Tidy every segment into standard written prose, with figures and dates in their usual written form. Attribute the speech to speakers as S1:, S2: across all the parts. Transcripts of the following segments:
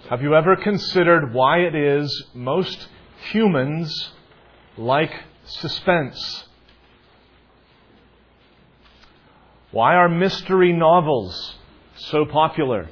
S1: Have you ever considered why it is most humans like suspense? Why are mystery novels so popular?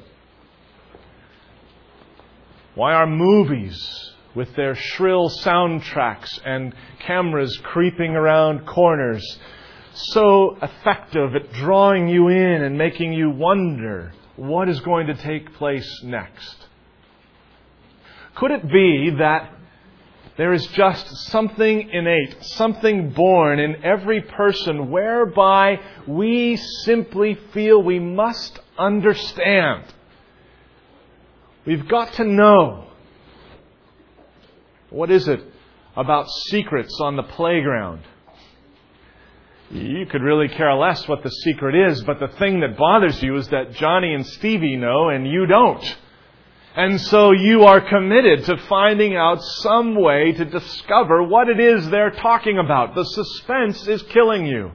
S1: Why are movies with their shrill soundtracks and cameras creeping around corners so effective at drawing you in and making you wonder what is going to take place next? Could it be that there is just something innate, something born in every person whereby we simply feel we must understand? We've got to know. What is it about secrets on the playground? You could really care less what the secret is, but the thing that bothers you is that Johnny and Stevie know and you don't. And so you are committed to finding out some way to discover what it is they're talking about. The suspense is killing you.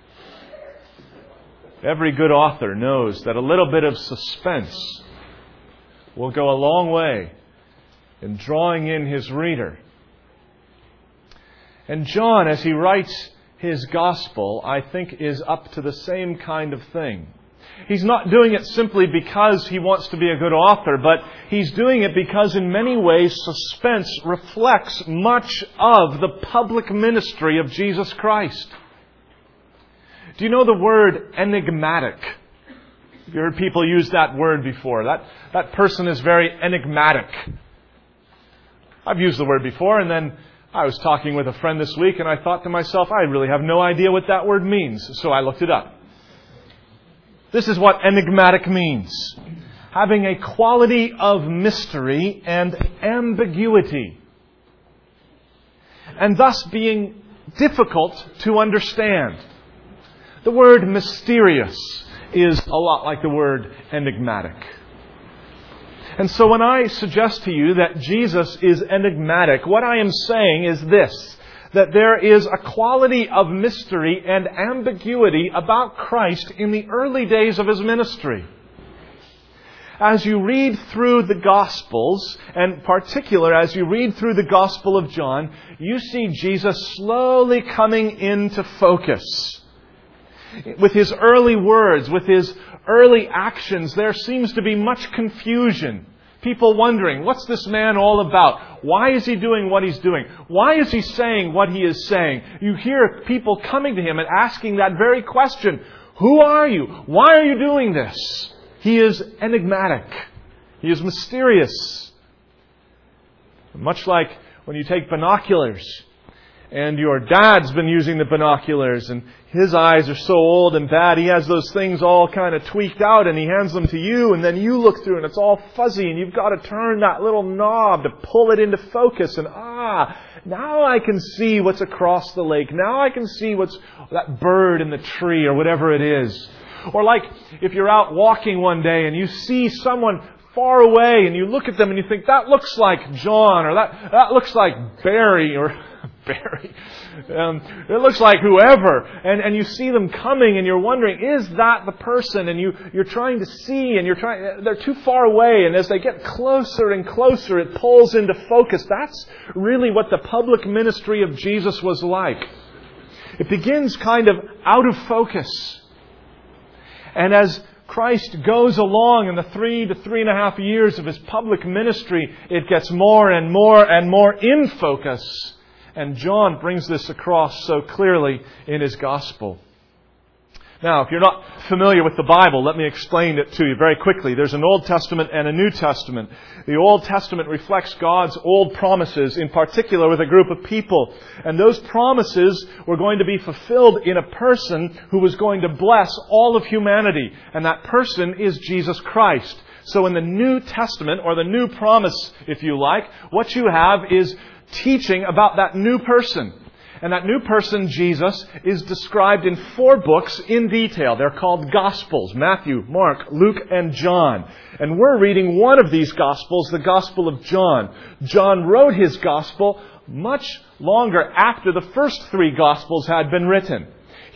S1: Every good author knows that a little bit of suspense will go a long way in drawing in his reader. And John, as he writes his gospel, I think is up to the same kind of thing. He's not doing it simply because he wants to be a good author, but he's doing it because in many ways suspense reflects much of the public ministry of Jesus Christ. Do you know the word enigmatic? Have you heard people use that word before? That person is very enigmatic. I've used the word before, and then I was talking with a friend this week, and I thought to myself, I really have no idea what that word means, so I looked it up. This is what enigmatic means. Having a quality of mystery and ambiguity. And thus being difficult to understand. The word mysterious is a lot like the word enigmatic. And so when I suggest to you that Jesus is enigmatic, what I am saying is this: that there is a quality of mystery and ambiguity about Christ in the early days of His ministry. As you read through the Gospels, and in particular as you read through the Gospel of John, you see Jesus slowly coming into focus. With His early words, with His early actions, there seems to be much confusion. People wondering, what's this man all about? Why is he doing what he's doing? Why is he saying what he is saying? You hear people coming to him and asking that very question. Who are you? Why are you doing this? He is enigmatic. He is mysterious. Much like when you take binoculars and your dad's been using the binoculars and his eyes are so old and bad, he has those things all kind of tweaked out and he hands them to you, and then you look through and it's all fuzzy and you've got to turn that little knob to pull it into focus, and now I can see what's across the lake. Now I can see what's that bird in the tree or whatever it is. Or like if you're out walking one day and you see someone far away and you look at them and you think, that looks like John, or that looks like Barry, or Barry. It looks like whoever. And you see them coming and you're wondering, is that the person? And you're trying to see, and they're too far away. And as they get closer and closer, it pulls into focus. That's really what the public ministry of Jesus was like. It begins kind of out of focus. And as Christ goes along in the 3 to 3.5 years of His public ministry, it gets more and more and more in focus. And John brings this across so clearly in his Gospel. Now, if you're not familiar with the Bible, let me explain it to you very quickly. There's an Old Testament and a New Testament. The Old Testament reflects God's old promises, in particular with a group of people. And those promises were going to be fulfilled in a person who was going to bless all of humanity. And that person is Jesus Christ. So in the New Testament, or the new promise, if you like, what you have is teaching about that new person. And that new person, Jesus, is described in 4 books in detail. They're called Gospels: Matthew, Mark, Luke, and John. And we're reading one of these Gospels, the Gospel of John. John wrote his Gospel much longer after the first 3 Gospels had been written.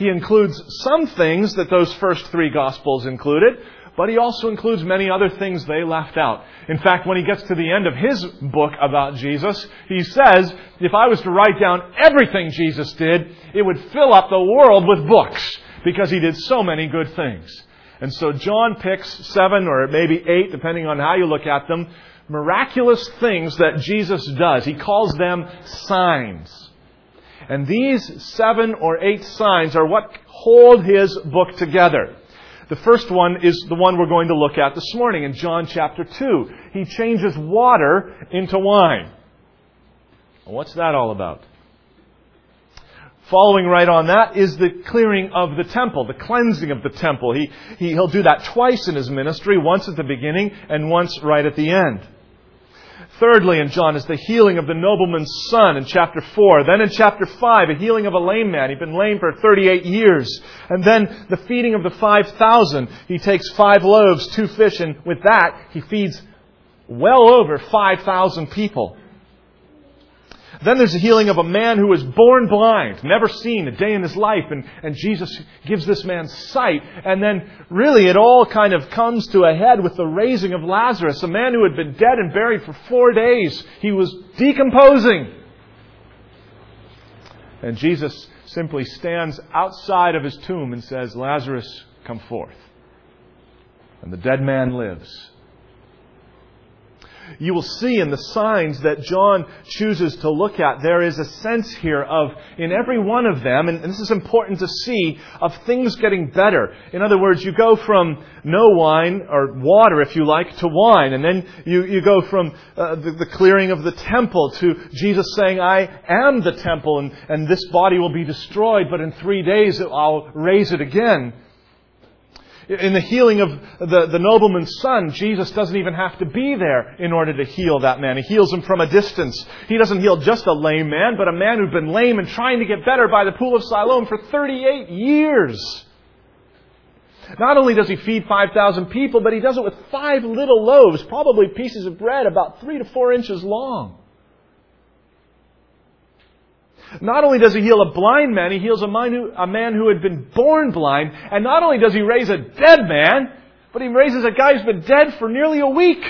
S1: He includes some things that those first three Gospels included, but he also includes many other things they left out. In fact, when he gets to the end of his book about Jesus, he says, if I was to write down everything Jesus did, it would fill up the world with books, because he did so many good things. And so John picks 7 or maybe 8, depending on how you look at them, miraculous things that Jesus does. He calls them signs. And these 7 or 8 signs are what hold his book together. The first one is the one we're going to look at this morning in John chapter 2. He changes water into wine. What's that all about? Following right on that is the clearing of the temple, the cleansing of the temple. He'll do that twice in his ministry, once at the beginning and once right at the end. Thirdly, in John, is the healing of the nobleman's son in chapter 4. Then in chapter 5, a healing of a lame man. He'd been lame for 38 years. And then the feeding of the 5,000. He takes 5 loaves, 2 fish, and with that, he feeds well over 5,000 people. Then there's the healing of a man who was born blind, never seen a day in his life, and Jesus gives this man sight. And then really it all kind of comes to a head with the raising of Lazarus, a man who had been dead and buried for 4 days. He was decomposing. And Jesus simply stands outside of his tomb and says, Lazarus, come forth. And the dead man lives. You will see in the signs that John chooses to look at, there is a sense here of, in every one of them, and this is important to see, of things getting better. In other words, you go from no wine, or water if you like, to wine. And then you go from the clearing of the temple to Jesus saying, I am the temple, and this body will be destroyed, but in 3 days I'll raise it again. In the healing of the nobleman's son, Jesus doesn't even have to be there in order to heal that man. He heals him from a distance. He doesn't heal just a lame man, but a man who'd been lame and trying to get better by the pool of Siloam for 38 years. Not only does he feed 5,000 people, but he does it with 5 little loaves, probably pieces of bread about 3 to 4 inches long. Not only does he heal a blind man, he heals a man who had been born blind. And not only does he raise a dead man, but he raises a guy who's been dead for nearly a week.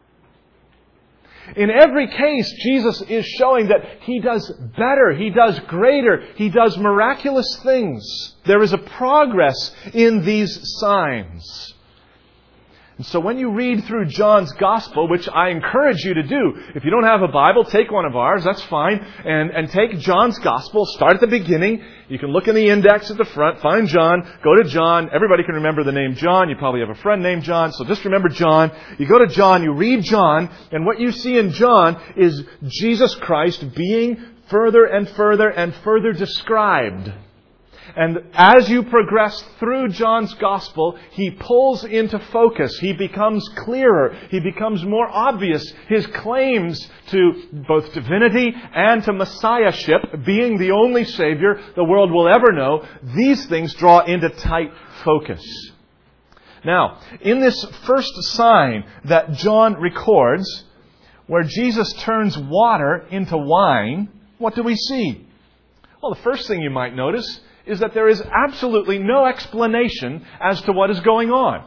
S1: In every case, Jesus is showing that He does better, He does greater, He does miraculous things. There is a progress in these signs. And so when you read through John's Gospel, which I encourage you to do, if you don't have a Bible, take one of ours, that's fine, and take John's Gospel, start at the beginning. You can look in the index at the front, find John, go to John. Everybody can remember the name John. You probably have a friend named John, so just remember John. You go to John, you read John, and what you see in John is Jesus Christ being further and further and further described. And as you progress through John's Gospel, he pulls into focus. He becomes clearer. He becomes more obvious. His claims to both divinity and to Messiahship, being the only Savior the world will ever know, these things draw into tight focus. Now, in this first sign that John records, where Jesus turns water into wine, what do we see? Well, the first thing you might notice is that there is absolutely no explanation as to what is going on.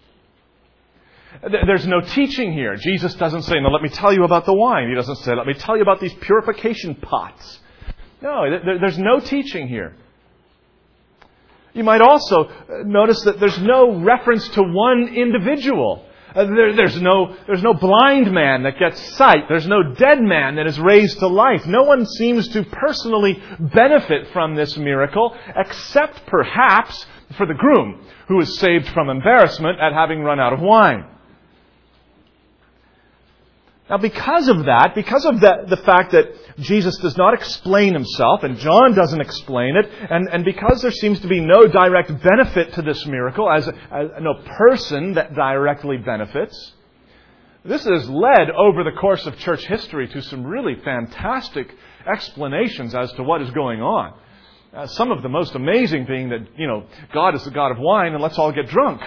S1: There's no teaching here. Jesus doesn't say, now let me tell you about the wine. He doesn't say, let me tell you about these purification pots. No, there's no teaching here. You might also notice that there's no reference to one individual. There's no blind man that gets sight. There's no dead man that is raised to life. No one seems to personally benefit from this miracle, except perhaps for the groom, who is saved from embarrassment at having run out of wine. Now, because of the fact that Jesus does not explain himself, and John doesn't explain it, and because there seems to be no direct benefit to this miracle, as no person that directly benefits, this has led over the course of church history to some really fantastic explanations as to what is going on. Some of the most amazing being that, God is the God of wine and let's all get drunk.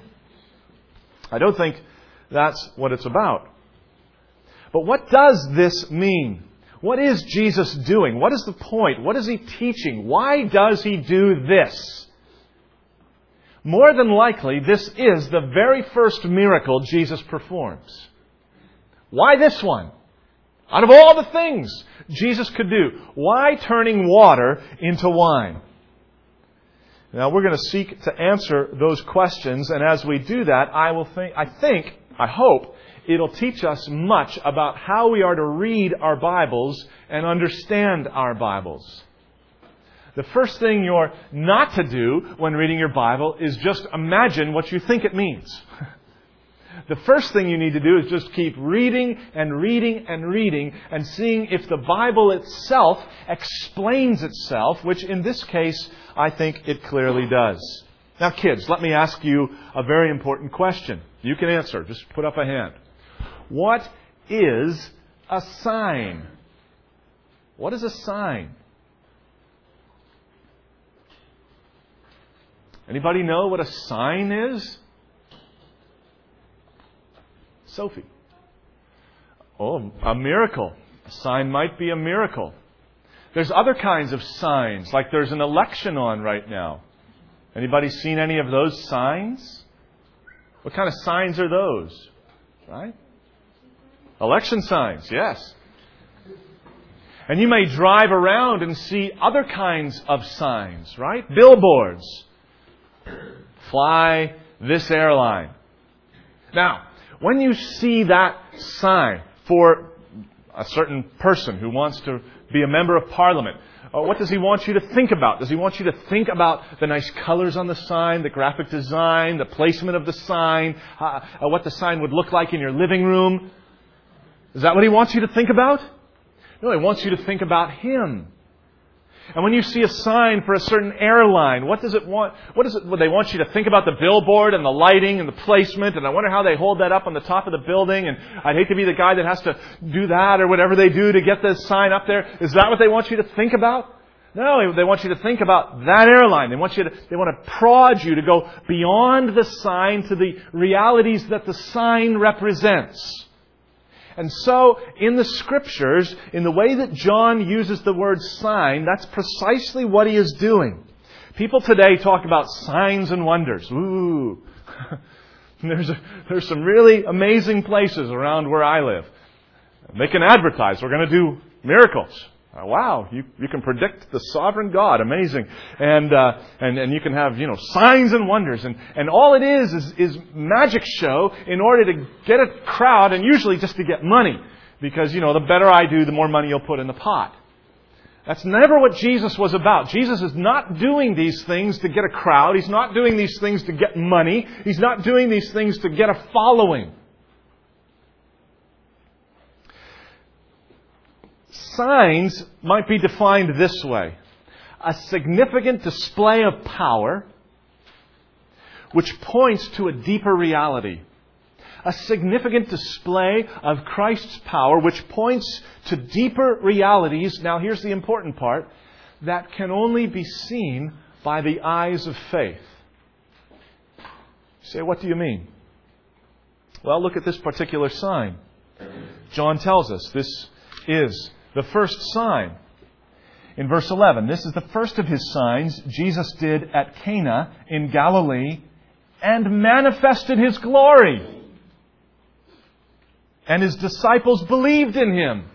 S1: I don't think that's what it's about. But what does this mean? What is Jesus doing? What is the point? What is He teaching? Why does He do this? More than likely, this is the very first miracle Jesus performs. Why this one? Out of all the things Jesus could do, why turning water into wine? Now, we're going to seek to answer those questions, and as we do that, I hope, it'll teach us much about how we are to read our Bibles and understand our Bibles. The first thing you're not to do when reading your Bible is just imagine what you think it means. The first thing you need to do is just keep reading and reading and reading and seeing if the Bible itself explains itself, which in this case, I think it clearly does. Now, kids, let me ask you a very important question. You can answer. Just put up a hand. What is a sign? What is a sign? Anybody know what a sign is? Sophie. Oh, a miracle. A sign might be a miracle. There's other kinds of signs, like there's an election on right now. Anybody seen any of those signs? What kind of signs are those? Right? Election signs, yes. And you may drive around and see other kinds of signs, right? Billboards. Fly this airline. Now, when you see that sign for a certain person who wants to be a member of Parliament, what does he want you to think about? Does he want you to think about the nice colors on the sign, the graphic design, the placement of the sign, what the sign would look like in your living room? Is that what he wants you to think about? No, he wants you to think about him. And when you see a sign for a certain airline, what does it want? Well, they want you to think about the billboard and the lighting and the placement, and I wonder how they hold that up on the top of the building, and I'd hate to be the guy that has to do that or whatever they do to get the sign up there. Is that what they want you to think about? No, they want you to think about that airline. They want to prod you to go beyond the sign to the realities that the sign represents. And so, in the Scriptures, in the way that John uses the word sign, that's precisely what he is doing. People today talk about signs and wonders. Ooh, there's some really amazing places around where I live. They can advertise, we're going to do miracles. Wow, you can predict the sovereign God. Amazing. And you can have, signs and wonders. And all it is magic show in order to get a crowd, and usually just to get money. Because, the better I do, the more money you'll put in the pot. That's never what Jesus was about. Jesus is not doing these things to get a crowd. He's not doing these things to get money. He's not doing these things to get a following. Signs might be defined this way: a significant display of power which points to a deeper reality. A significant display of Christ's power which points to deeper realities, now here's the important part, that can only be seen by the eyes of faith. You say, what do you mean? Well, look at this particular sign. John tells us this is the first sign. In verse 11, this is the first of His signs Jesus did at Cana in Galilee and manifested His glory. And His disciples believed in Him.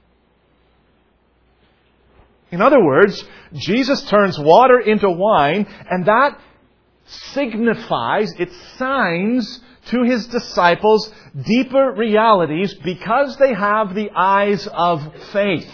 S1: In other words, Jesus turns water into wine, and that signifies, it signs to His disciples deeper realities because they have the eyes of faith.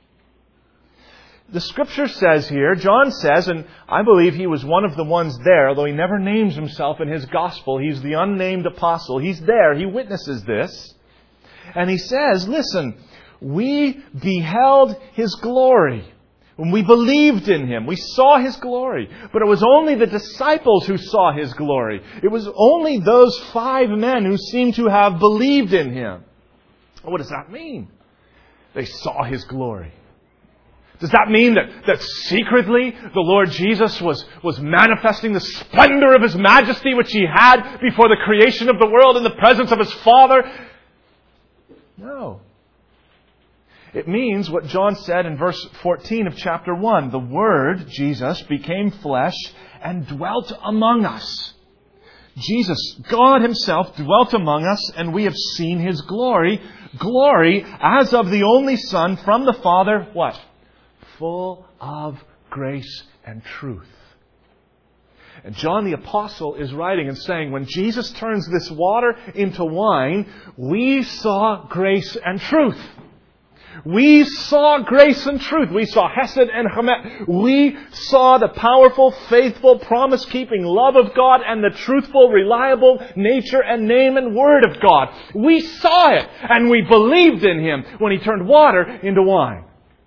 S1: The Scripture says here, John says, and I believe he was one of the ones there, although he never names himself in his gospel. He's the unnamed apostle. He's there. He witnesses this. And he says, listen, we beheld His glory. When we believed in Him, we saw His glory. But it was only the disciples who saw His glory. It was only those 5 men who seemed to have believed in Him. What does that mean? They saw His glory. Does that mean that secretly the Lord Jesus was manifesting the splendor of His majesty which He had before the creation of the world in the presence of His Father? No. It means what John said in verse 14 of chapter 1. The Word, Jesus, became flesh and dwelt among us. Jesus, God Himself, dwelt among us, and we have seen His glory. Glory as of the only Son from the Father, what? Full of grace and truth. And John the Apostle is writing and saying, when Jesus turns this water into wine, we saw grace and truth. We saw grace and truth. We saw Hesed and Chamet. We saw the powerful, faithful, promise-keeping love of God and the truthful, reliable nature and name and word of God. We saw it, and we believed in Him when He turned water into wine.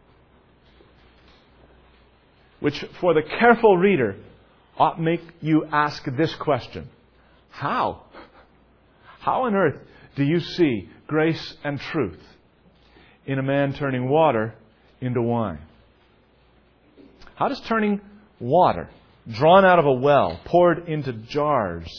S1: Which, for the careful reader, ought make you ask this question. How? How on earth do you see grace and truth in a man turning water into wine? How does turning water, drawn out of a well, poured into jars,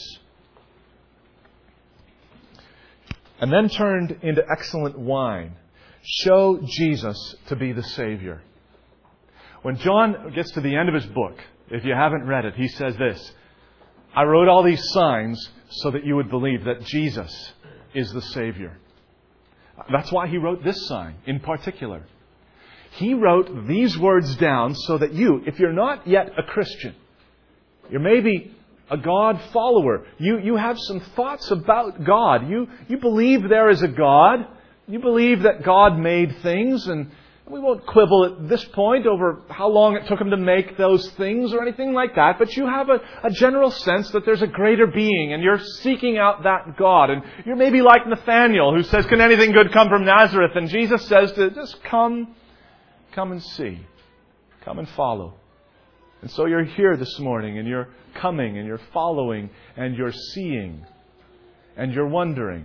S1: and then turned into excellent wine, show Jesus to be the Savior? When John gets to the end of his book, if you haven't read it, he says this: I wrote all these signs so that you would believe that Jesus is the Savior. That's why he wrote this sign in particular. He wrote these words down so that you, if you're not yet a Christian, you're maybe a God follower, you have some thoughts about God. You believe there is a God. You believe that God made things, and we won't quibble at this point over how long it took Him to make those things or anything like that. But you have a general sense that there's a greater being, and you're seeking out that God. And you're maybe like Nathanael, who says, can anything good come from Nazareth? And Jesus says to just come and see. Come and follow. And so you're here this morning, and you're coming, and you're following, and you're seeing, and you're wondering.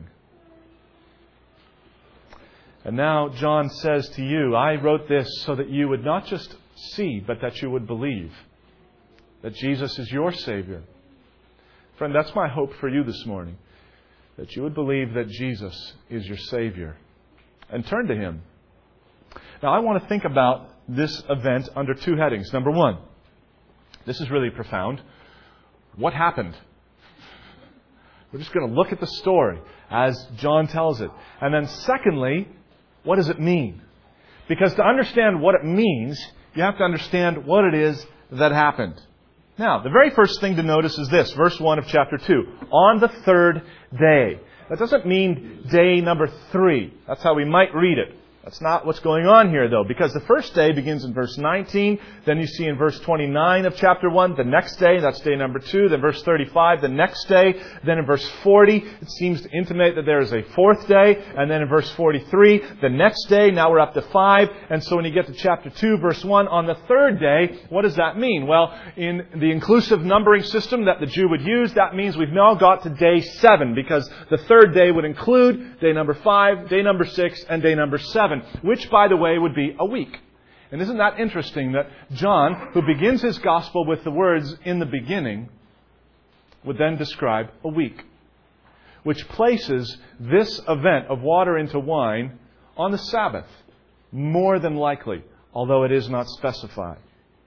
S1: And now John says to you, I wrote this so that you would not just see, but that you would believe that Jesus is your Savior. Friend, that's my hope for you this morning, that you would believe that Jesus is your Savior and turn to Him. Now, I want to think about this event under two headings. Number one, this is really profound. What happened? We're just going to look at the story as John tells it. And then secondly, what does it mean? Because to understand what it means, you have to understand what it is that happened. Now, the very first thing to notice is this, verse 1 of chapter 2. On the third day. That doesn't mean day number 3. That's how we might read it. That's not what's going on here, though, because the first day begins in verse 19. Then you see in verse 29 of chapter 1, the next day, that's day number 2. Then verse 35, the next day. Then in verse 40, it seems to intimate that there is a fourth day. And then in verse 43, the next day. Now we're up to 5. And so when you get to chapter 2, verse 1, on the third day, what does that mean? Well, in the inclusive numbering system that the Jew would use, that means we've now got to day 7, because the third day would include day number 5, day number 6, and day number 7. Which, by the way, would be a week. And isn't that interesting that John, who begins his gospel with the words, in the beginning, would then describe a week, which places this event of water into wine on the Sabbath, more than likely, although it is not specified.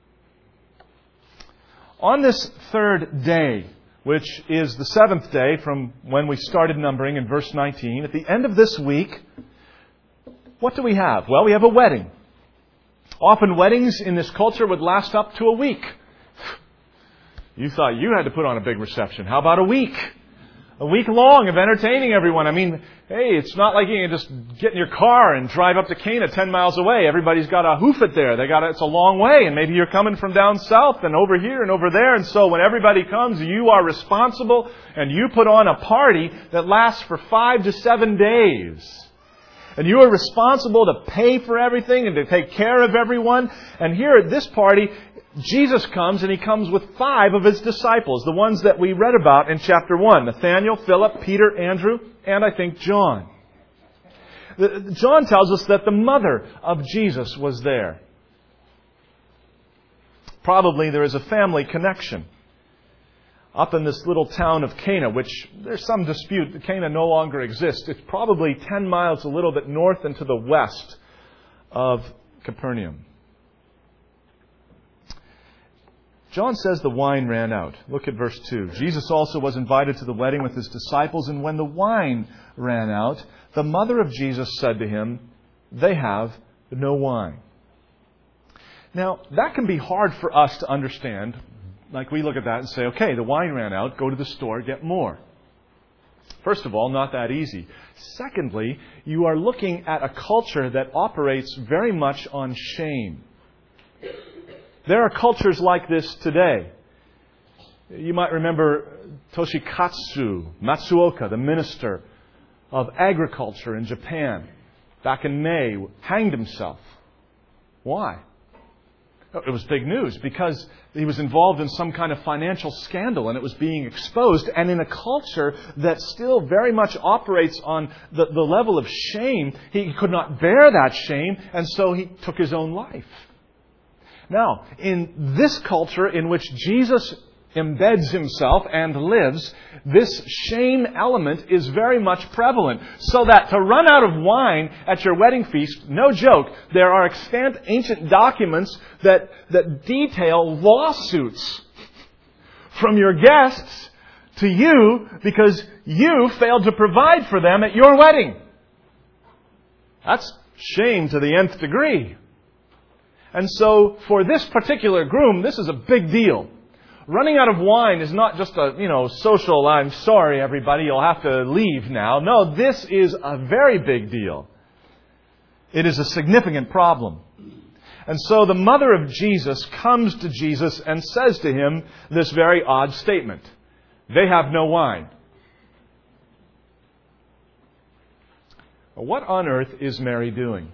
S1: On this third day, which is the 7th day from when we started numbering in verse 19, at the end of this week, what do we have? Well, we have a wedding. Often weddings in this culture would last up to a week. You thought you had to put on a big reception. How about a week? A week long of entertaining everyone. I mean, hey, it's not like you can just get in your car and drive up to Cana 10 miles away. Everybody's got to hoof it there. It's a long way. And maybe you're coming from down south and over here and over there. And so when everybody comes, you are responsible and you put on a party that lasts for 5 to 7 days. And you are responsible to pay for everything and to take care of everyone. And here at this party, Jesus comes, and He comes with 5 of His disciples, the ones that we read about in chapter 1. Nathanael, Philip, Peter, Andrew, and I think John. John tells us that the mother of Jesus was there. Probably there is a family connection. Up in this little town of Cana, which there's some dispute that Cana no longer exists. It's probably 10 miles a little bit north and to the west of Capernaum. John says the wine ran out. Look at verse 2. Jesus also was invited to the wedding with his disciples, and when the wine ran out, the mother of Jesus said to him, "They have no wine." Now, that can be hard for us to understand. Like, we look at that and say, okay, the wine ran out, go to the store, get more. First of all, not that easy. Secondly, you are looking at a culture that operates very much on shame. There are cultures like this today. You might remember Toshikatsu Matsuoka, the minister of agriculture in Japan, back in May, hanged himself. Why? It was big news because he was involved in some kind of financial scandal and it was being exposed. And in a culture that still very much operates on the level of shame, he could not bear that shame, and so he took his own life. Now, in this culture in which Jesus embeds himself and lives, this shame element is very much prevalent. So that to run out of wine at your wedding feast, no joke, there are extant ancient documents that detail lawsuits from your guests to you because you failed to provide for them at your wedding. That's shame to the nth degree. And so, for this particular groom, this is a big deal. Running out of wine is not just a, social, I'm sorry everybody, you'll have to leave now. No, this is a very big deal. It is a significant problem. And so the mother of Jesus comes to Jesus and says to him this very odd statement. They have no wine. What on earth is Mary doing?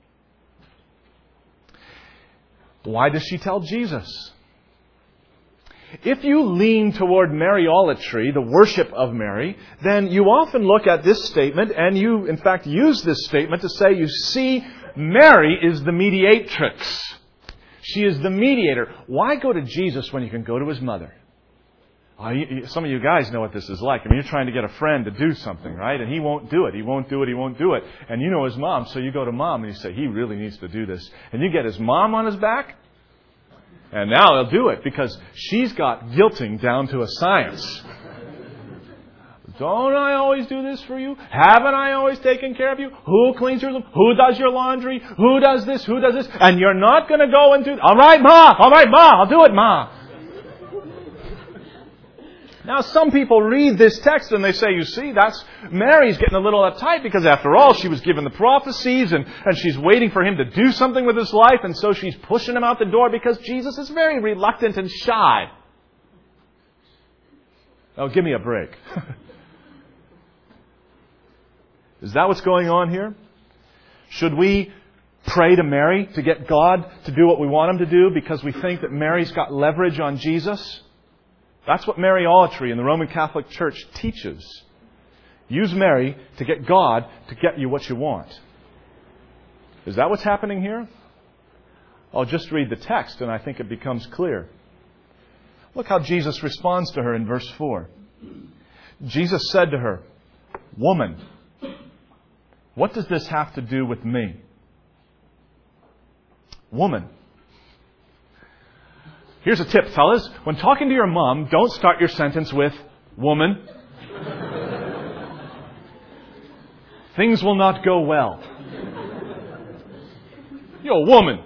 S1: Why does she tell Jesus? If you lean toward Mariolatry, the worship of Mary, then you often look at this statement and you, in fact, use this statement to say, you see, Mary is the mediatrix. She is the mediator. Why go to Jesus when you can go to his mother? Some of you guys know what this is like. You're trying to get a friend to do something, right? And he won't do it. He won't do it. He won't do it. And you know his mom, so you go to mom and you say, he really needs to do this. And you get his mom on his back. And now he'll do it because she's got guilting down to a science. Don't I always do this for you? Haven't I always taken care of you? Who cleans your room? Who does your laundry? Who does this? Who does this? And you're not going to go and do... All right, Ma. I'll do it, Ma. Now, some people read this text and they say, you see, that's Mary's getting a little uptight because after all, she was given the prophecies and she's waiting for him to do something with his life, and so she's pushing him out the door because Jesus is very reluctant and shy. Oh, give me a break. Is that what's going on here? Should we pray to Mary to get God to do what we want Him to do because we think that Mary's got leverage on Jesus? That's what Mariolatry in the Roman Catholic Church teaches. Use Mary to get God to get you what you want. Is that what's happening here? I'll just read the text and I think it becomes clear. Look how Jesus responds to her in verse 4. Jesus said to her, "Woman, what does this have to do with me?" Woman. Here's a tip, fellas. When talking to your mom, don't start your sentence with, "Woman." Things will not go well. Yo, woman.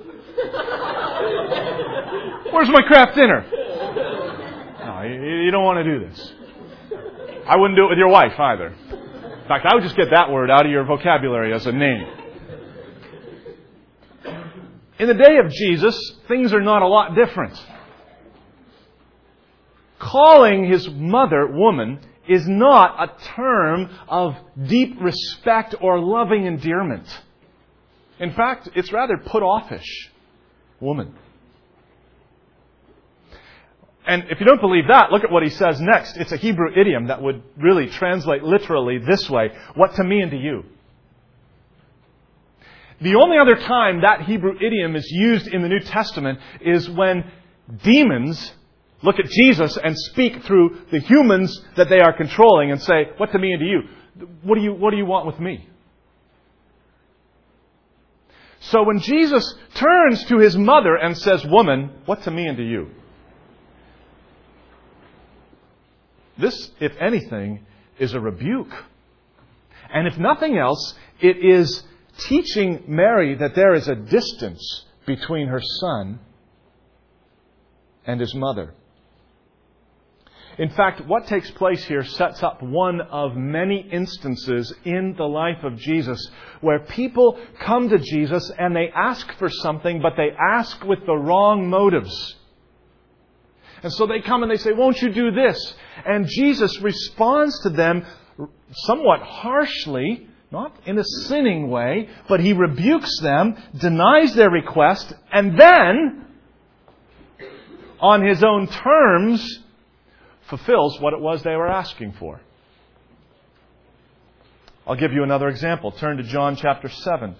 S1: Where's my Kraft dinner? No, you don't want to do this. I wouldn't do it with your wife either. In fact, I would just get that word out of your vocabulary as a name. In the day of Jesus, things are not a lot different. Calling his mother woman is not a term of deep respect or loving endearment. In fact, it's rather put-offish. Woman. And if you don't believe that, look at what he says next. It's a Hebrew idiom that would really translate literally this way. What to me and to you. The only other time that Hebrew idiom is used in the New Testament is when demons look at Jesus and speak through the humans that they are controlling and say, "What to me and to you? What do you want with me?" So when Jesus turns to his mother and says, "Woman, what to me and to you?" This, if anything, is a rebuke. And if nothing else, it is teaching Mary that there is a distance between her son and his mother. In fact, what takes place here sets up one of many instances in the life of Jesus where people come to Jesus and they ask for something, but they ask with the wrong motives. And so they come and they say, "Won't you do this?" And Jesus responds to them somewhat harshly, not in a sinning way, but He rebukes them, denies their request, and then, on His own terms, fulfills what it was they were asking for. I'll give you another example. Turn to John chapter 7.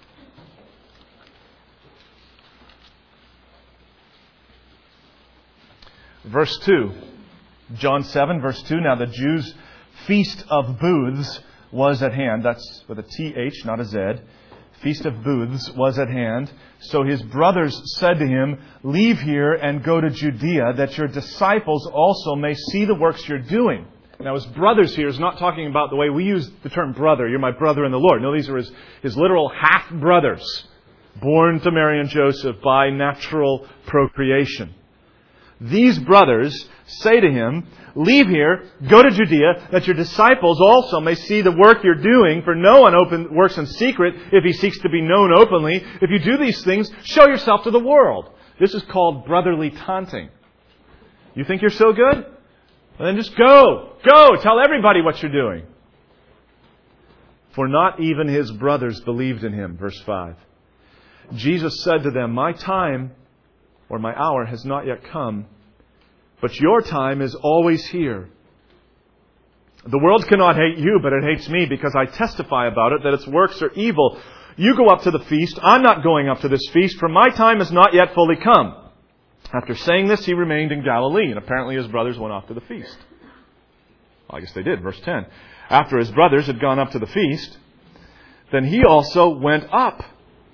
S1: Verse 2. John 7, verse 2. Now the Jews' feast of booths was at hand. That's with a T-H, not a Z. Feast of booths was at hand. So his brothers said to him, "Leave here and go to Judea, that your disciples also may see the works you're doing." Now his brothers here is not talking about the way we use the term brother. "You're my brother in the Lord." No, these are his literal half-brothers, born to Mary and Joseph by natural procreation. These brothers say to him, "Leave here, go to Judea, that your disciples also may see the work you're doing. For no one works in secret if he seeks to be known openly. If you do these things, show yourself to the world." This is called brotherly taunting. You think you're so good? Well, then just go. Go, tell everybody what you're doing. For not even his brothers believed in him. Verse 5. Jesus said to them, "My time or my hour has not yet come, but your time is always here. The world cannot hate you, but it hates me because I testify about it that its works are evil. You go up to the feast. I'm not going up to this feast, for my time has not yet fully come." After saying this, He remained in Galilee, and apparently His brothers went off to the feast. Well, I guess they did. Verse 10. After His brothers had gone up to the feast, then He also went up.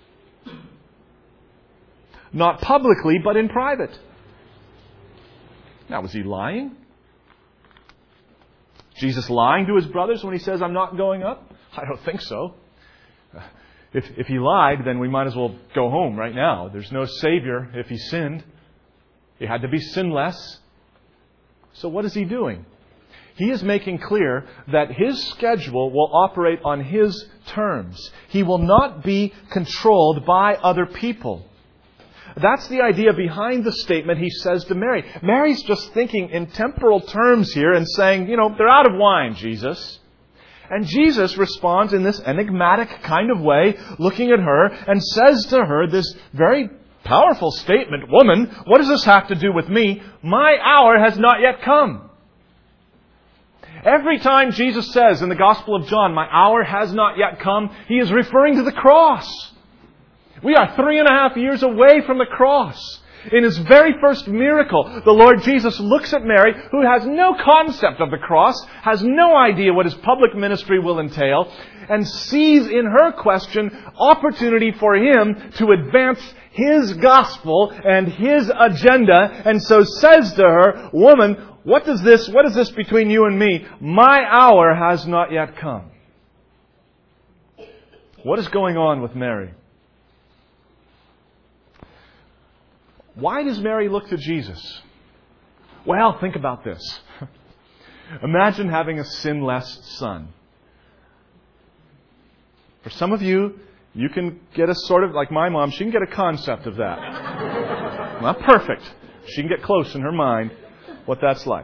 S1: Not publicly, but in private. Now, was He lying? Jesus lying to His brothers when He says, "I'm not going up"? I don't think so. If He lied, then we might as well go home right now. There's no Savior if He sinned. He had to be sinless. So what is He doing? He is making clear that His schedule will operate on His terms. He will not be controlled by other people. That's the idea behind the statement He says to Mary. Mary's just thinking in temporal terms here and saying, "They're out of wine, Jesus." And Jesus responds in this enigmatic kind of way, looking at her, and says to her this very powerful statement, "Woman, what does this have to do with me? My hour has not yet come." Every time Jesus says in the Gospel of John, "My hour has not yet come," He is referring to the cross. We are 3.5 years away from the cross. In His very first miracle, the Lord Jesus looks at Mary, who has no concept of the cross, has no idea what His public ministry will entail, and sees in her question opportunity for Him to advance His gospel and His agenda, and so says to her, "Woman, what is this between you and me? My hour has not yet come." What is going on with Mary? Why does Mary look to Jesus? Well, think about this. Imagine having a sinless son. For some of you, you can get a sort of, like my mom, she can get a concept of that. Not perfect. She can get close in her mind what that's like.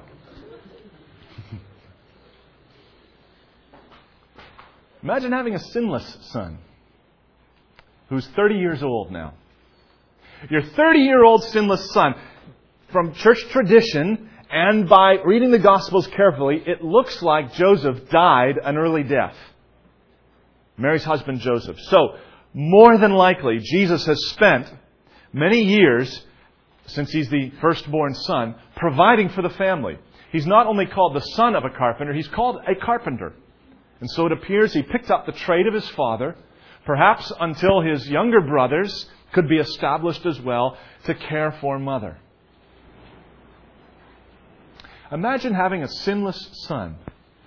S1: Imagine having a sinless son who's 30 years old now. Your 30-year-old sinless son, from church tradition and by reading the Gospels carefully, it looks like Joseph died an early death. Mary's husband, Joseph. So, more than likely, Jesus has spent many years, since He's the firstborn son, providing for the family. He's not only called the son of a carpenter, He's called a carpenter. And so it appears He picked up the trade of His father, perhaps until his younger brothers could be established as well to care for mother. Imagine having a sinless son.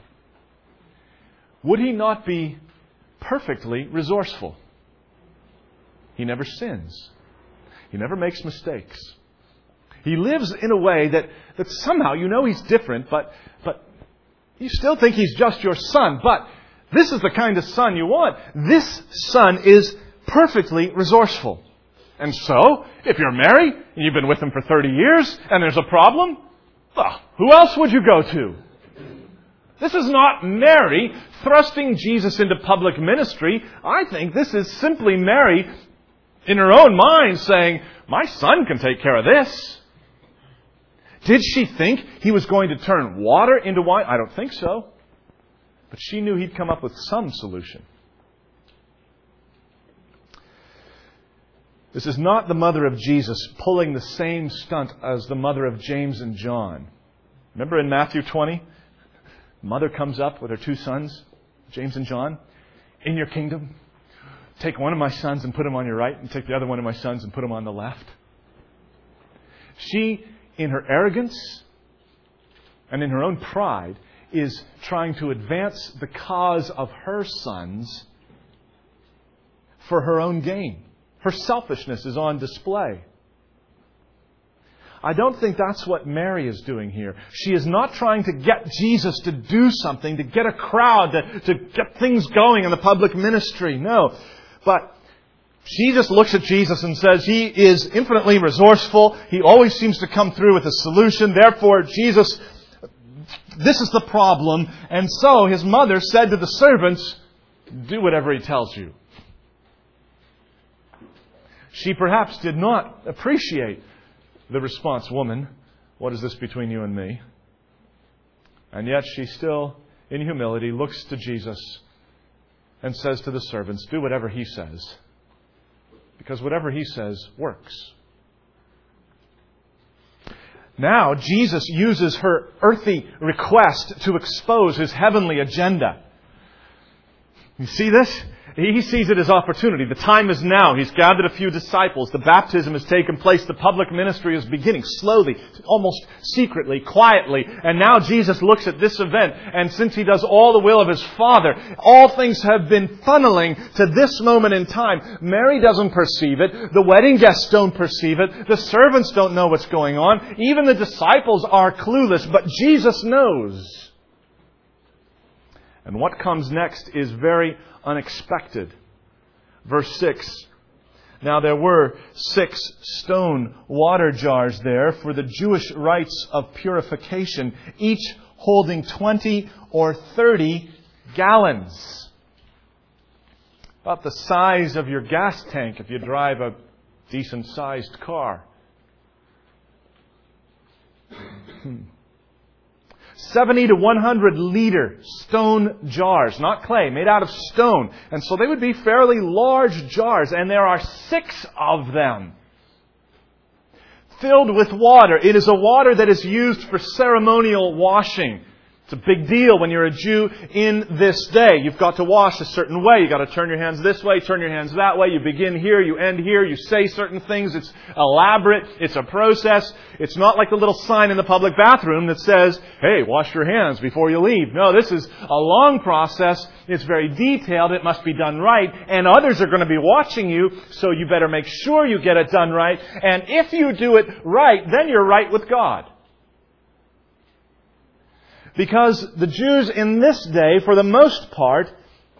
S1: Would he not be perfectly resourceful? He never sins. He never makes mistakes. He lives in a way that somehow you know he's different, but you still think he's just your son. But this is the kind of son you want. This son is perfectly resourceful. And so, if you're married and you've been with him for 30 years and there's a problem, well, who else would you go to? This is not Mary thrusting Jesus into public ministry. I think this is simply Mary in her own mind saying, my son can take care of this. Did she think he was going to turn water into wine? I don't think so. But she knew he'd come up with some solution. This is not the mother of Jesus pulling the same stunt as the mother of James and John. Remember in Matthew 20? Mother comes up with her two sons, James and John. In your kingdom, take one of my sons and put him on your right, and take the other one of my sons and put him on the left. She, in her arrogance and in her own pride, is trying to advance the cause of her sons for her own gain. Her selfishness is on display. I don't think that's what Mary is doing here. She is not trying to get Jesus to do something, to get a crowd, to get things going in the public ministry. No. But she just looks at Jesus and says, He is infinitely resourceful. He always seems to come through with a solution. Therefore, Jesus, this is the problem. And so His mother said to the servants, do whatever He tells you. She perhaps did not appreciate the response, woman, what is this between you and me? And yet she still, in humility, looks to Jesus and says to the servants, do whatever He says. Because whatever He says works. Now, Jesus uses her earthy request to expose His heavenly agenda. You see this? He sees it as opportunity. The time is now. He's gathered a few disciples. The baptism has taken place. The public ministry is beginning slowly, almost secretly, quietly. And now Jesus looks at this event. And since He does all the will of His Father, all things have been funneling to this moment in time. Mary doesn't perceive it. The wedding guests don't perceive it. The servants don't know what's going on. Even the disciples are clueless. But Jesus knows. And what comes next is very unexpected. Verse 6. Now there were 6 stone water jars there for the Jewish rites of purification, each holding 20 or 30 gallons. About the size of your gas tank if you drive a decent-sized car. 70 to 100 liter stone jars, not clay, made out of stone. And so they would be fairly large jars, and there are 6 of them filled with water. It is a water that is used for ceremonial washing. It's a big deal when you're a Jew in this day. You've got to wash a certain way. You've got to turn your hands this way, turn your hands that way. You begin here, you end here, you say certain things. It's elaborate. It's a process. It's not like the little sign in the public bathroom that says, hey, wash your hands before you leave. No, this is a long process. It's very detailed. It must be done right. And others are going to be watching you, so you better make sure you get it done right. And if you do it right, then you're right with God. Because the Jews in this day, for the most part,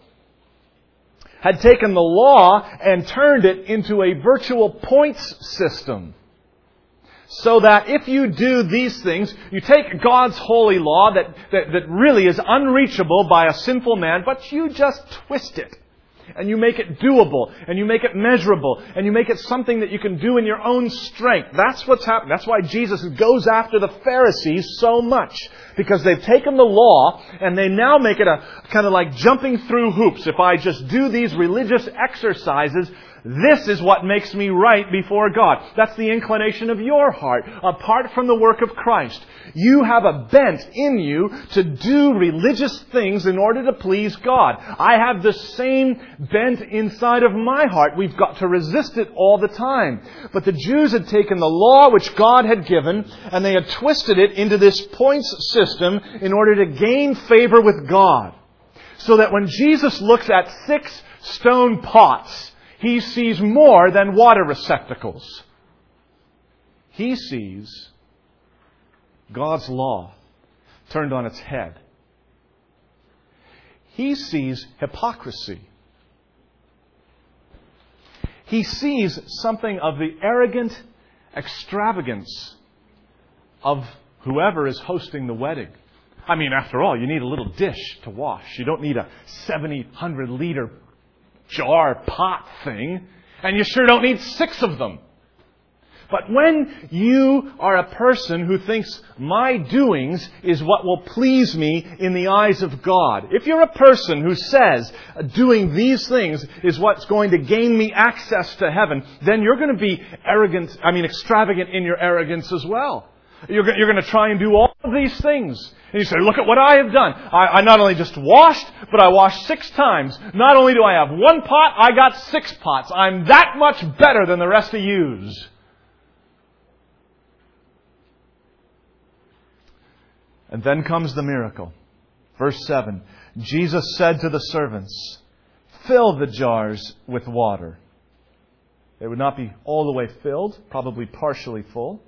S1: had taken the law and turned it into a virtual points system. So that if you do these things, you take God's holy law that really is unreachable by a sinful man, but you just twist it. And you make it doable, and you make it measurable, and you make it something that you can do in your own strength. That's what's happening. That's why Jesus goes after the Pharisees so much. Because they've taken the law and they now make it a kind of like jumping through hoops. If I just do these religious exercises, this is what makes me right before God. That's the inclination of your heart, apart from the work of Christ. You have a bent in you to do religious things in order to please God. I have the same bent inside of my heart. We've got to resist it all the time. But the Jews had taken the law which God had given, and they had twisted it into this points system in order to gain favor with God. So that when Jesus looks at 6 stone pots, He sees more than water receptacles. He sees God's law turned on its head. He sees hypocrisy. He sees something of the arrogant extravagance of whoever is hosting the wedding. I mean, after all, you need a little dish to wash. You don't need a 700-liter jar pot thing. And you sure don't need 6 of them. But when you are a person who thinks my doings is what will please me in the eyes of God, if you're a person who says doing these things is what's going to gain me access to heaven, then you're going to be extravagant in your arrogance as well. You're going to try and do all of these things. And you say, look at what I have done. I not only just washed, but I washed 6 times. Not only do I have 1 pot, I got 6 pots. I'm that much better than the rest of yous. And then comes the miracle. Verse 7. Jesus said to the servants, fill the jars with water. They would not be all the way filled, probably partially full.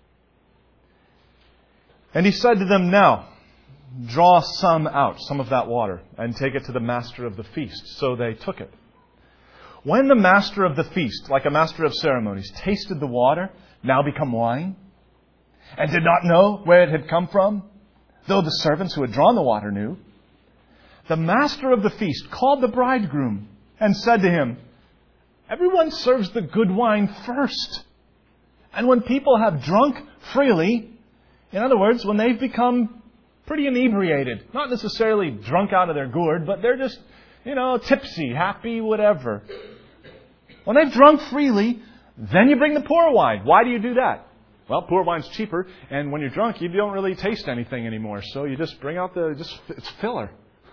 S1: And He said to them, now, draw some out, some of that water, and take it to the master of the feast. So they took it. When the master of the feast, like a master of ceremonies, tasted the water, now become wine, and did not know where it had come from, though the servants who had drawn the water knew, the master of the feast called the bridegroom and said to him, everyone serves the good wine first. And when people have drunk freely, in other words, when they've become pretty inebriated, not necessarily drunk out of their gourd, but they're just, tipsy, happy, whatever. When they've drunk freely, then you bring the poor wine. Why do you do that? Well, poor wine's cheaper, and when you're drunk, you don't really taste anything anymore. So you just bring out it's filler.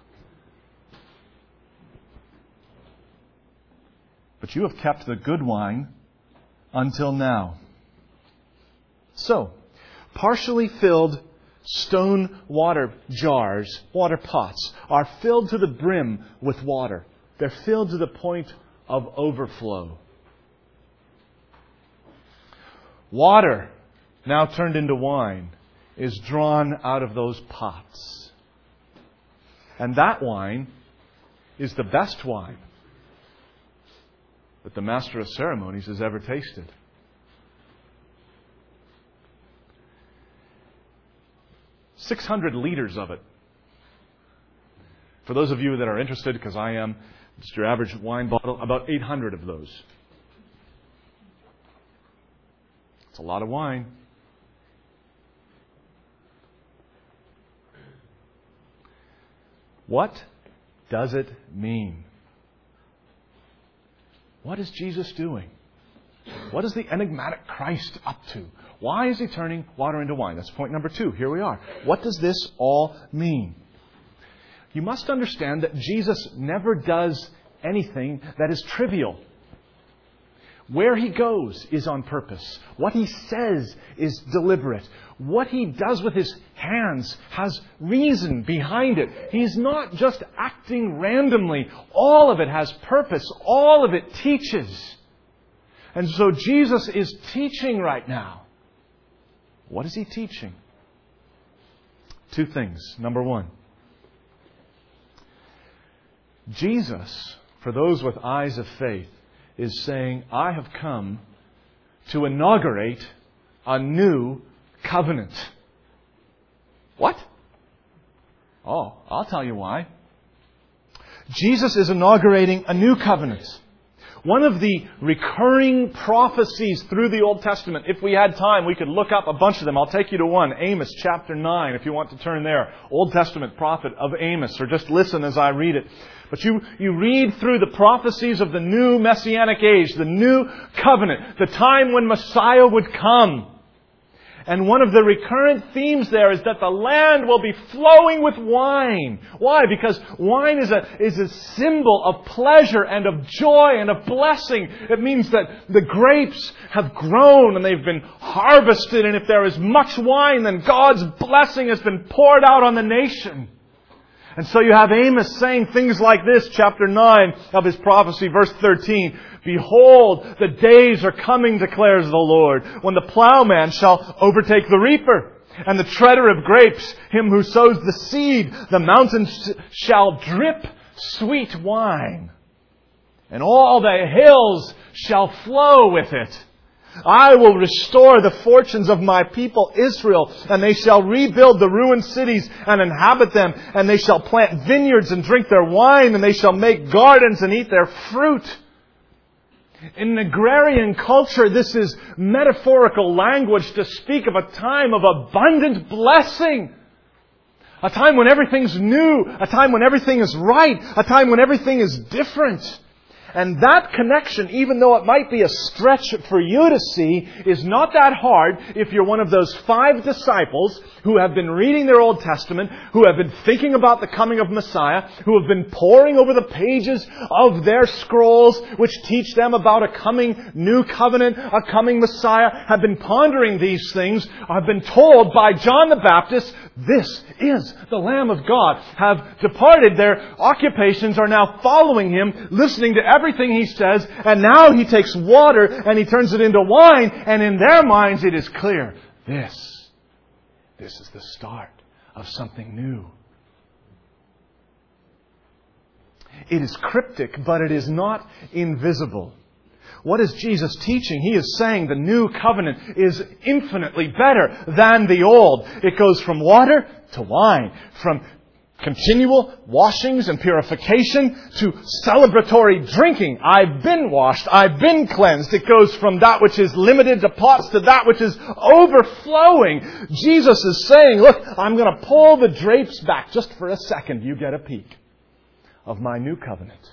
S1: But you have kept the good wine until now. So, partially filled stone water jars, water pots, are filled to the brim with water. They're filled to the point of overflow. Water, now turned into wine, is drawn out of those pots. And that wine is the best wine that the master of ceremonies has ever tasted. "600 liters of it. For those of you that are interested, because I am, just your average wine bottle, about 800 of those. It's a lot of wine. What does it mean? What is Jesus doing? What is the enigmatic Christ up to? Why is He turning water into wine? That's point number 2. Here we are. What does this all mean? You must understand that Jesus never does anything that is trivial. Where He goes is on purpose. What He says is deliberate. What He does with His hands has reason behind it. He's not just acting randomly. All of it has purpose. All of it teaches. And so Jesus is teaching right now. What is He teaching? 2 things. Number 1. Jesus, for those with eyes of faith, is saying, I have come to inaugurate a new covenant. What? Oh, I'll tell you why. Jesus is inaugurating a new covenant. One of the recurring prophecies through the Old Testament, if we had time, we could look up a bunch of them. I'll take you to one, Amos chapter 9, if you want to turn there. Old Testament prophet of Amos, or just listen as I read it. But you read through the prophecies of the new Messianic age, the new covenant, the time when Messiah would come. And one of the recurrent themes there is that the land will be flowing with wine. Why? Because wine is a symbol of pleasure and of joy and of blessing. It means that the grapes have grown and they've been harvested. And if there is much wine, then God's blessing has been poured out on the nation. And so you have Amos saying things like this, chapter 9 of his prophecy, verse 13. Behold, the days are coming, declares the Lord, when the plowman shall overtake the reaper, and the treader of grapes, him who sows the seed. The mountains shall drip sweet wine, and all the hills shall flow with it. I will restore the fortunes of my people Israel, and they shall rebuild the ruined cities and inhabit them, and they shall plant vineyards and drink their wine, and they shall make gardens and eat their fruit. In an agrarian culture, this is metaphorical language to speak of a time of abundant blessing. A time when everything's new, a time when everything is right, a time when everything is different. And that connection, even though it might be a stretch for you to see, is not that hard if you're one of those 5 disciples who have been reading their Old Testament, who have been thinking about the coming of Messiah, who have been poring over the pages of their scrolls which teach them about a coming new covenant, a coming Messiah, have been pondering these things, have been told by John the Baptist, this is the Lamb of God, have departed their occupations, are now following Him, listening to everything He says, and now He takes water and He turns it into wine, and in their minds it is clear, this is the start of something new. It is cryptic, but it is not invisible. What is Jesus teaching? He is saying the new covenant is infinitely better than the old. It goes from water to wine, from continual washings and purification to celebratory drinking. I've been washed. I've been cleansed. It goes from that which is limited to pots to that which is overflowing. Jesus is saying, look, I'm going to pull the drapes back just for a second. You get a peek of my new covenant.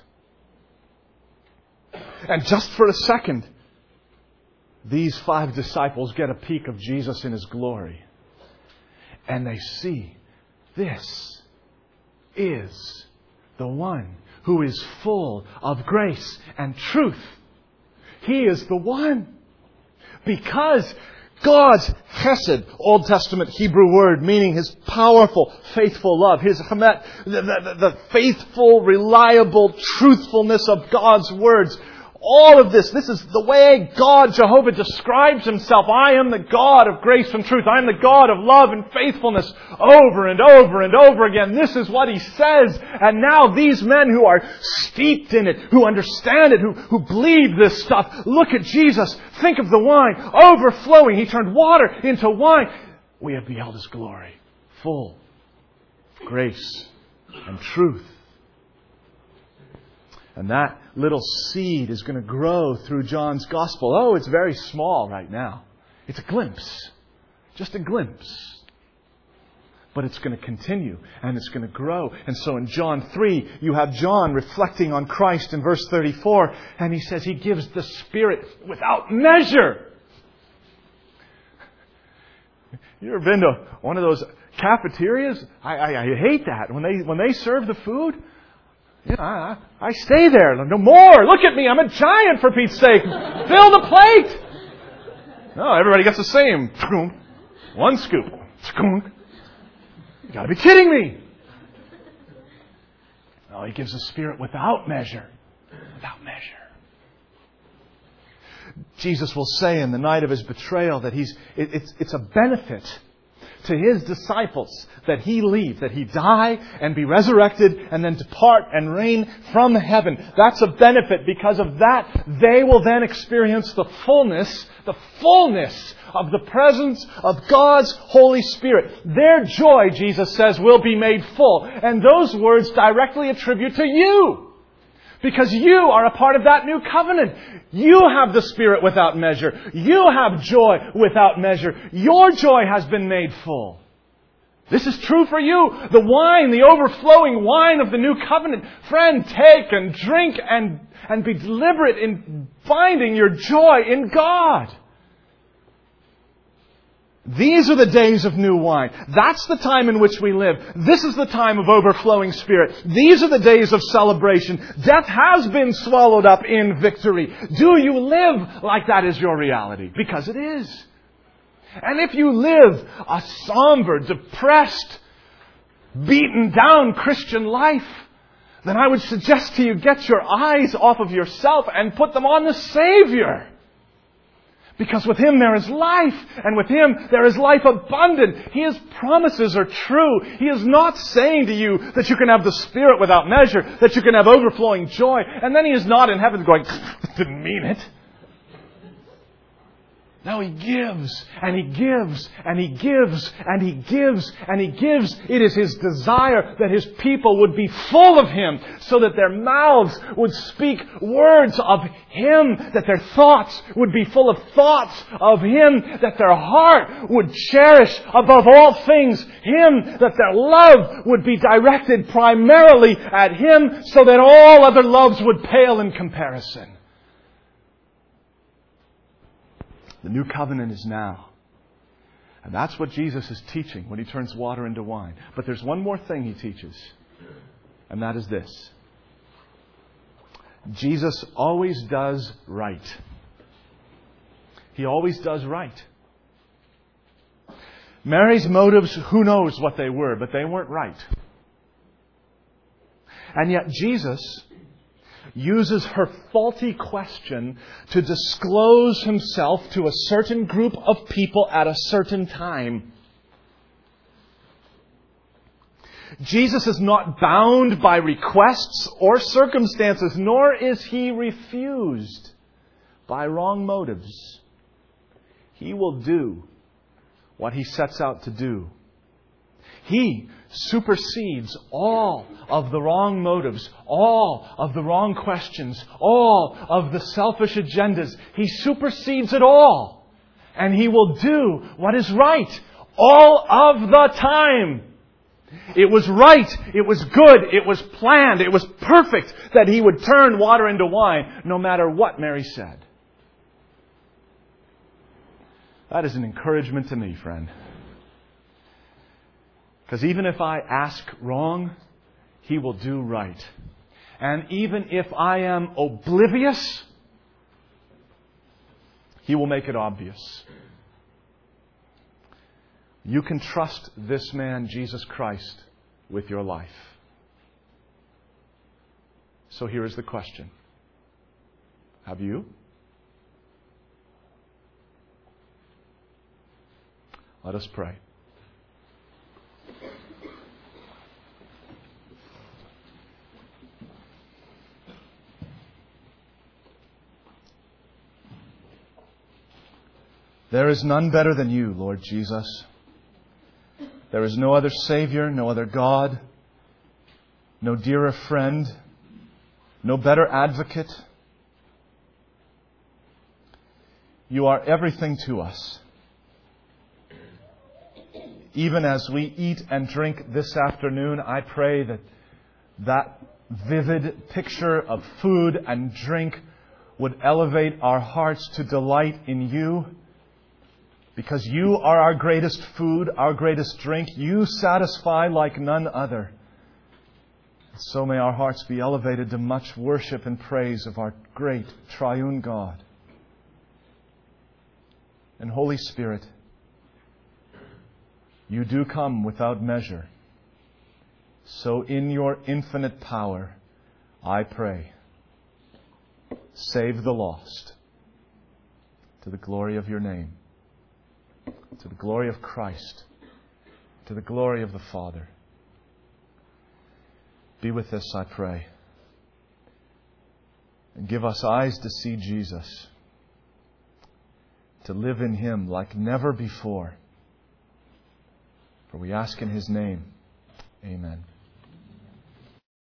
S1: And just for a second, these 5 disciples get a peek of Jesus in His glory. And they see, this is the one who is full of grace and truth. He is the one. Because God's chesed, Old Testament Hebrew word, meaning His powerful, faithful love, His chemet, the faithful, reliable truthfulness of God's words. All of this is the way God, Jehovah, describes Himself. I am the God of grace and truth. I am the God of love and faithfulness, over and over and over again. This is what He says. And now these men who are steeped in it, who understand it, who believe this stuff, look at Jesus. Think of the wine overflowing. He turned water into wine. We have beheld His glory, full of grace and truth. And that little seed is going to grow through John's Gospel. Oh, it's very small right now. It's a glimpse. Just a glimpse. But it's going to continue and it's going to grow. And so in John 3, you have John reflecting on Christ in verse 34. And he says He gives the Spirit without measure. You ever been to one of those cafeterias? I hate that. When they serve the food, yeah, I stay there. No more. Look at me. I'm a giant, for Pete's sake. Fill the plate. No, everybody gets the same. One scoop. You got to be kidding me. No, He gives the Spirit without measure. Without measure. Jesus will say in the night of His betrayal that it's a benefit to His disciples that He leave, that He die and be resurrected and then depart and reign from heaven. That's a benefit. Because of that, they will then experience the fullness of the presence of God's Holy Spirit. Their joy, Jesus says, will be made full. And those words directly attribute to you. Because you are a part of that new covenant. You have the Spirit without measure. You have joy without measure. Your joy has been made full. This is true for you. The wine, the overflowing wine of the new covenant. Friend, take and drink and be deliberate in finding your joy in God. These are the days of new wine. That's the time in which we live. This is the time of overflowing Spirit. These are the days of celebration. Death has been swallowed up in victory. Do you live like that is your reality? Because it is. And if you live a somber, depressed, beaten down Christian life, then I would suggest to you, get your eyes off of yourself and put them on the Savior. Because with Him there is life, and with Him there is life abundant. His promises are true. He is not saying to you that you can have the Spirit without measure, that you can have overflowing joy, and then He is not in heaven going, didn't mean it. No, He gives, and He gives, and He gives, and He gives, and He gives. It is His desire that His people would be full of Him, so that their mouths would speak words of Him, that their thoughts would be full of thoughts of Him, that their heart would cherish above all things Him, that their love would be directed primarily at Him, so that all other loves would pale in comparison. The new covenant is now. And that's what Jesus is teaching when He turns water into wine. But there's one more thing He teaches. And that is this. Jesus always does right. He always does right. Mary's motives, who knows what they were, but they weren't right. And yet Jesus uses her faulty question to disclose Himself to a certain group of people at a certain time. Jesus is not bound by requests or circumstances, nor is He refused by wrong motives. He will do what He sets out to do. He supersedes all of the wrong motives, all of the wrong questions, all of the selfish agendas. He supersedes it all. And He will do what is right all of the time. It was right, it was good, it was planned, it was perfect that He would turn water into wine, no matter what Mary said. That is an encouragement to me, friend. Because even if I ask wrong, He will do right. And even if I am oblivious, He will make it obvious. You can trust this man, Jesus Christ, with your life. So here is the question. Have you? Let us pray. There is none better than You, Lord Jesus. There is no other Savior, no other God, no dearer friend, no better advocate. You are everything to us. Even as we eat and drink this afternoon, I pray that vivid picture of food and drink would elevate our hearts to delight in You. Because You are our greatest food, our greatest drink. You satisfy like none other. So may our hearts be elevated to much worship and praise of our great triune God. And Holy Spirit, You do come without measure. So in Your infinite power, I pray, save the lost to the glory of Your name. To the glory of Christ, to the glory of the Father. Be with us, I pray. And give us eyes to see Jesus, to live in Him like never before. For we ask in His name. Amen.